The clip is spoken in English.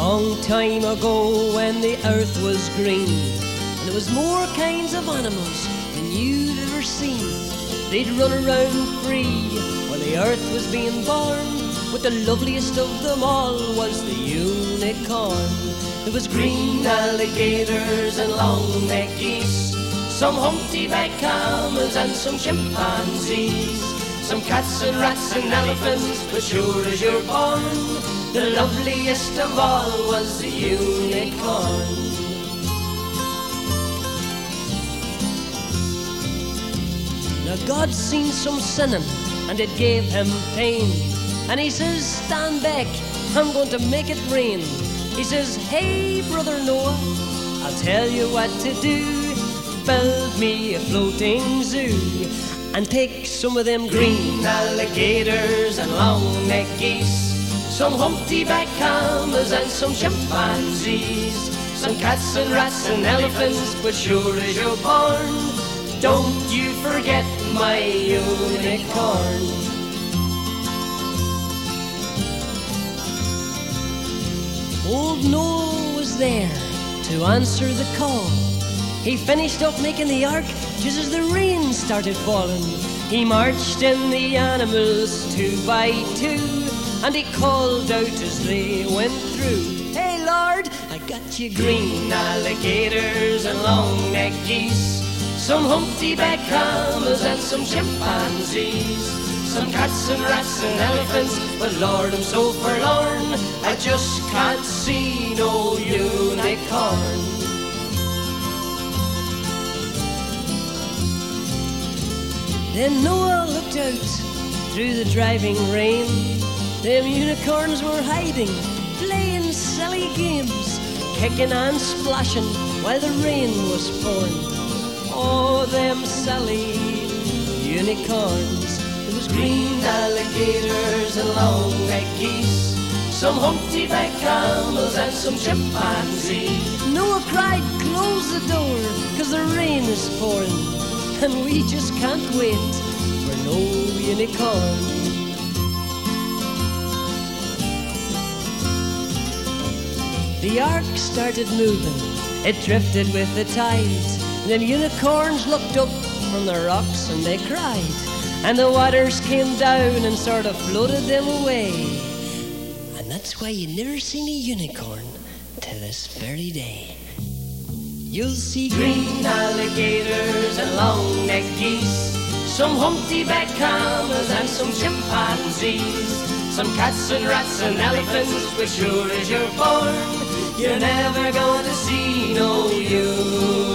long time ago when the earth was green, and there was more kinds of animals than you'd ever seen. They'd run around free while the earth was being born, but the loveliest of them all was the unicorn. There was green alligators and long-necked geese, some humpty-backed camels and some chimpanzees, some cats and rats and elephants, but sure as you're born, the loveliest of all was the unicorn. Now God seen some sinning, and it gave him pain, and he says, stand back, I'm going to make it rain. He says, hey brother Noah, I'll tell you what to do. Build me a floating zoo, and take some of them green alligators and long-necked geese, some humpty-backed camels and some chimpanzees, some cats and rats and elephants, but sure as you're born, don't you forget my unicorn. Old Noah was there to answer the call. He finished up making the ark just as the rain started falling. He marched in the animals 2 by 2, and he called out as they went through, hey Lord, I got you green alligators and long-necked geese, some humpty-backed camels and some chimpanzees, some cats and rats and elephants, but Lord, I'm so forlorn, I just can't see no unicorn. Then Noah looked out through the driving rain. Them unicorns were hiding, playing silly games, kicking and splashing while the rain was pouring. Oh, them silly unicorns. There was green alligators and long-necked geese, some humpty-backed camels and some chimpanzees. Noah cried, close the door, 'cause the rain is pouring, and we just can't wait for no unicorn. The ark started moving, it drifted with the tide. Them unicorns looked up from the rocks and they cried, and the waters came down and sort of floated them away. And that's why you never seen a unicorn to this very day. You'll see green alligators and long-necked geese, some humpty-backed camels and some chimpanzees, some cats and rats and elephants, but sure as you're born, you're never gonna see no unicorn.